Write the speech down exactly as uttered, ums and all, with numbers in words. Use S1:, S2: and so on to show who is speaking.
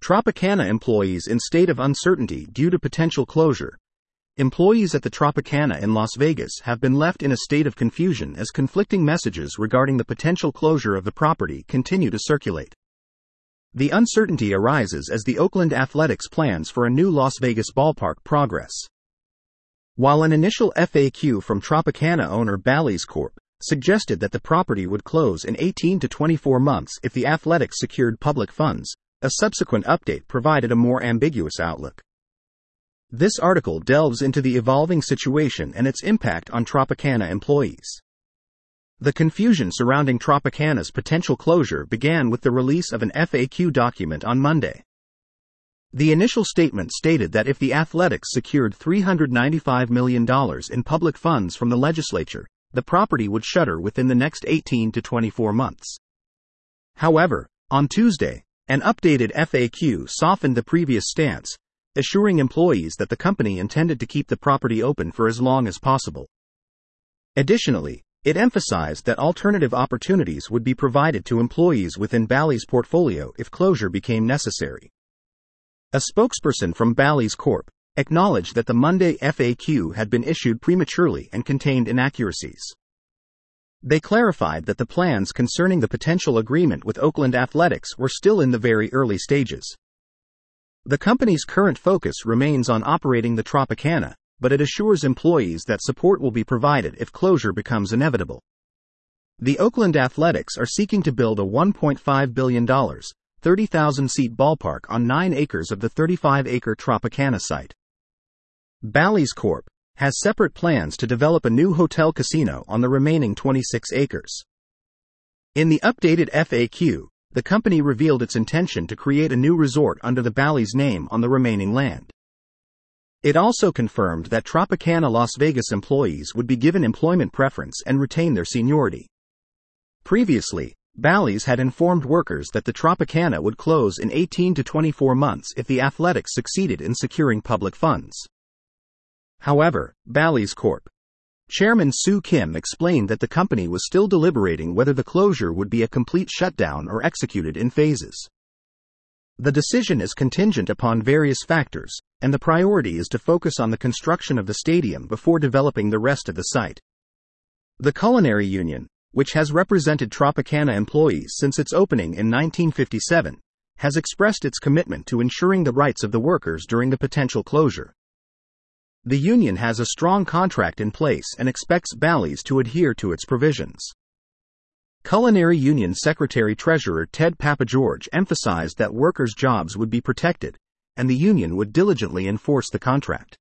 S1: Tropicana employees in state of uncertainty due to potential closure. Employees at the Tropicana in Las Vegas have been left in a state of confusion as conflicting messages regarding the potential closure of the property continue to circulate. The uncertainty arises as the Oakland Athletics plans for a new Las Vegas ballpark progress. While an initial F A Q from Tropicana owner Bally's Corp suggested that the property would close in eighteen to twenty-four months if the Athletics secured public funds, a subsequent update provided a more ambiguous outlook. This article delves into the evolving situation and its impact on Tropicana employees. The confusion surrounding Tropicana's potential closure began with the release of an F A Q document on Monday. The initial statement stated that if the Athletics secured three hundred ninety-five million dollars in public funds from the legislature, the property would shutter within the next eighteen to twenty-four months. However, on Tuesday, an updated F A Q softened the previous stance, assuring employees that the company intended to keep the property open for as long as possible. Additionally, it emphasized that alternative opportunities would be provided to employees within Bally's portfolio if closure became necessary. A spokesperson from Bally's Corp acknowledged that the Monday F A Q had been issued prematurely and contained inaccuracies. They clarified that the plans concerning the potential agreement with Oakland Athletics were still in the very early stages. The company's current focus remains on operating the Tropicana, but it assures employees that support will be provided if closure becomes inevitable. The Oakland Athletics are seeking to build a one point five billion dollars, thirty thousand seat ballpark on nine acres of the thirty-five acre Tropicana site. Bally's Corp has separate plans to develop a new hotel casino on the remaining twenty-six acres. In the updated F A Q, the company revealed its intention to create a new resort under the Bally's name on the remaining land. It also confirmed that Tropicana Las Vegas employees would be given employment preference and retain their seniority. Previously, Bally's had informed workers that the Tropicana would close in eighteen to twenty-four months if the Athletics succeeded in securing public funds. However, Bally's Corp Chairman Soo Kim explained that the company was still deliberating whether the closure would be a complete shutdown or executed in phases. The decision is contingent upon various factors, and the priority is to focus on the construction of the stadium before developing the rest of the site. The Culinary Union, which has represented Tropicana employees since its opening in nineteen fifty-seven, has expressed its commitment to ensuring the rights of the workers during the potential closure. The union has a strong contract in place and expects Bally's to adhere to its provisions. Culinary Union Secretary-Treasurer Ted Papageorge emphasized that workers' jobs would be protected, and the union would diligently enforce the contract.